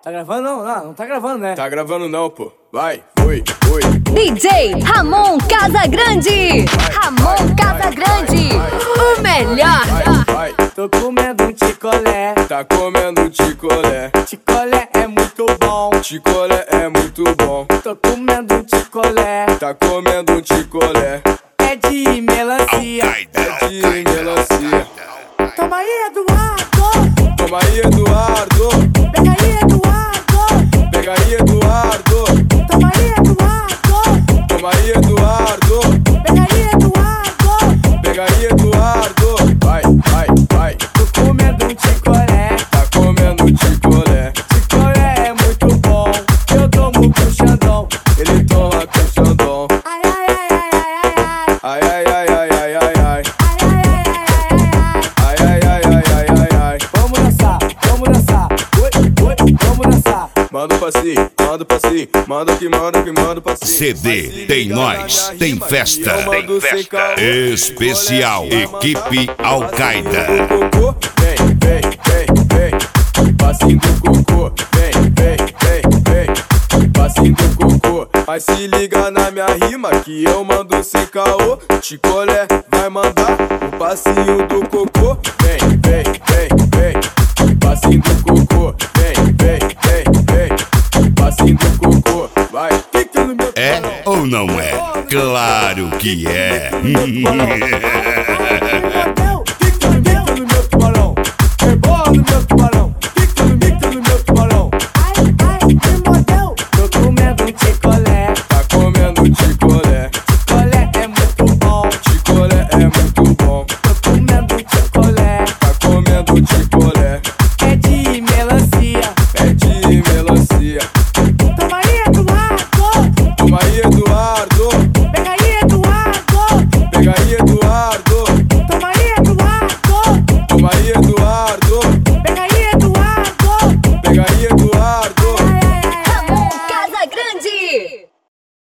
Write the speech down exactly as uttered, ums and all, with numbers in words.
Tá gravando não? Não, não tá gravando, né? Tá gravando não, pô. Vai, foi, foi. D J Ramon Casagrande. Ramon Casagrande. O melhor. Vai, vai. Tô comendo um ticolé. Tá comendo um ticolé. Ticolé é muito bom. Ticolé é muito bom. Tô comendo um ticolé. Tá comendo um ticolé. É de melancia. É de melancia. Toma aí, Eduardo. Toma aí, Eduardo. Pega aí, Eduardo. Pega aí, Eduardo. Toma aí, Eduardo. Toma aí, Eduardo. Pega aí, Eduardo. Pega aí, Eduardo. Vai, vai, vai. Tô comendo um ticolé. Tá comendo um ticolé. Ticolé é muito bom. Eu tomo com Xandão. Ele toma com Xandão. Ai, ai, ai, ai, ai, ai. Ai, ai, ai, ai, ai, ai, ai. Ai, ai, ai, ai, ai, ai. Ai, ai, ai, ai, ai, ai, ai. Vamos dançar, vamos dançar. Oi, oi, vamos dançar. Manda o passinho, manda o passinho. Manda que manda que manda o passinho. C D Tem Nós, tem festa. Tem festa Especial Equipe Al-Qaeda. Vem, vem, vem, vem. Passinho do cocô. Vem, vem, vem, vem. Passinho do cocô. Mas se liga na minha rima que eu mando sem caô. Ticolé vai mandar o passinho do cocô. Vem, vem, vem, vem. Passinho do cocô. Vem, vem, vem, vem. Passinho do cocô. Vai, fica no meu É ou não é? Claro que é.